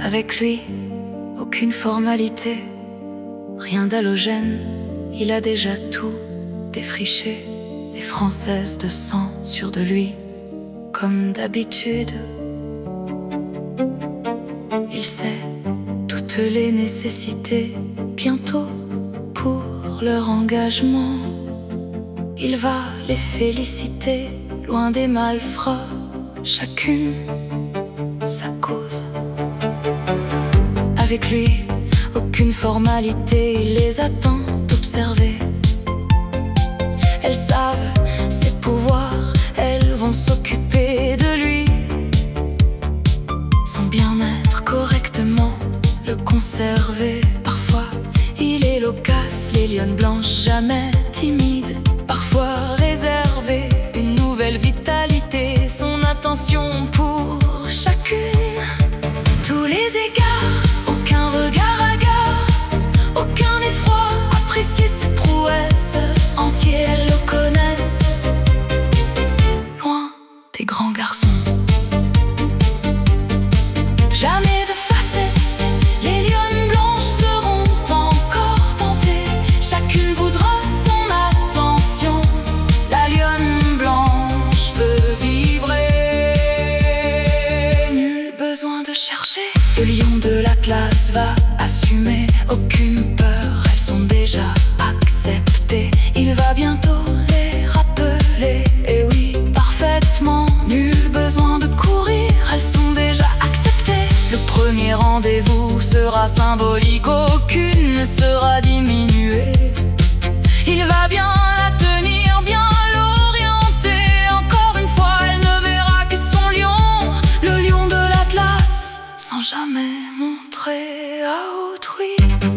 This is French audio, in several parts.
Avec lui, aucune formalité, rien d'halogène, il a déjà tout défriché. Les Françaises de sang sur de lui, comme d'habitude. Il sait toutes les nécessités, bientôt pour leur engagement. Il va les féliciter, loin des malfrats, chacune sa cause. Avec lui, aucune formalité, il les attend d'observer. Elles savent ses pouvoirs, elles vont s'occuper de lui. Son bien-être correctement le conserver. Parfois il est loquace, les lionnes blanches jamais timides, parfois réservé, une nouvelle vitalité, son attention pour chacune. Tous les égards, aucun regard hagard, aucun effroi, apprécier ses prouesses, entiers elles le connaissent, loin des grands garçons. Jamais de facettes, les lionnes blanches seront encore tentées, chacune voudra son attention. La lionne blanche veut vibrer, nul besoin de chercher. Le lion de l'Atlas va assumer, aucune peur, elles sont déjà acceptées. Il va bientôt les rappeler, et oui, parfaitement, nul besoin de courir, elles sont déjà acceptées. Le premier rendez-vous sera symbolique, aucune ne sera diminuée. Il va bien la tenir, bien l'orienter. Encore une fois, elle ne verra que son lion, le lion de l'Atlas, sans jamais montrer à autrui.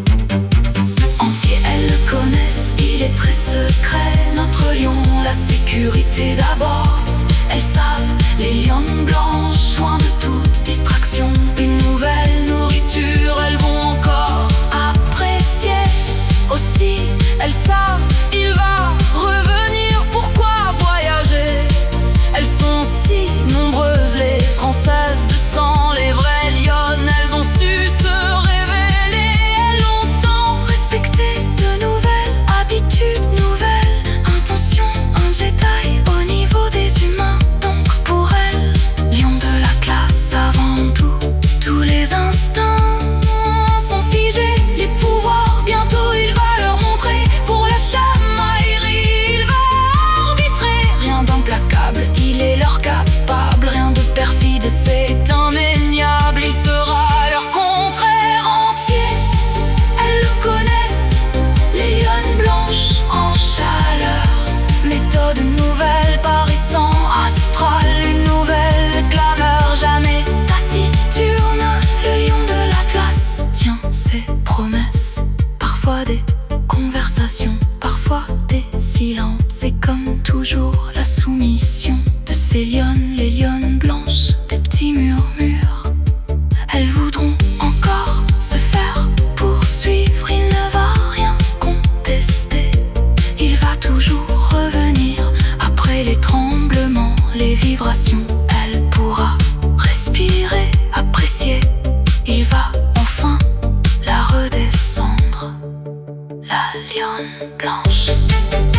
Entiers, elles le connaissent, il est très secret, notre lion, la sécurité d'abord. Elles savent, les lionnes blanches, loin de toute distraction, une nouvelle nourriture, elles vont encore apprécier. Aussi, elles savent, il va revenir, pourquoi voyager? Elles sont si nombreuses, les Françaises de sang, les vraies lionnes, elles ont su se révéler. Elles ont tant respecté de nouvelles habitudes, nouvelles intentions, un Jedi au niveau des humains. Donc pour elles, lion de la classe avant tout, tous les instincts sont figés. Les pouvoirs, bientôt il va leur montrer. Pour la chamaillerie, il va arbitrer. Rien d'implacable, il est leur capable. Rien de perfide, c'est indéniable. Il sera leur contraire entier. Elles le connaissent, les lionnes blanches en chaleur. Méthode nouvelle, paraissant astrale, une nouvelle clameur, jamais taciturne. Le lion de l'Atlas tient ses promesses, parfois des conversations, parfois des silences. C'est comme toujours la soumission de ces lionnes, les lionnes blanches, des petits murmures. Elles voudront encore se faire poursuivre, il ne va rien contester. Il va toujours revenir après les tremblements, les vibrations. Elle pourra respirer, apprécier. Il va enfin la redescendre, la lionne blanche.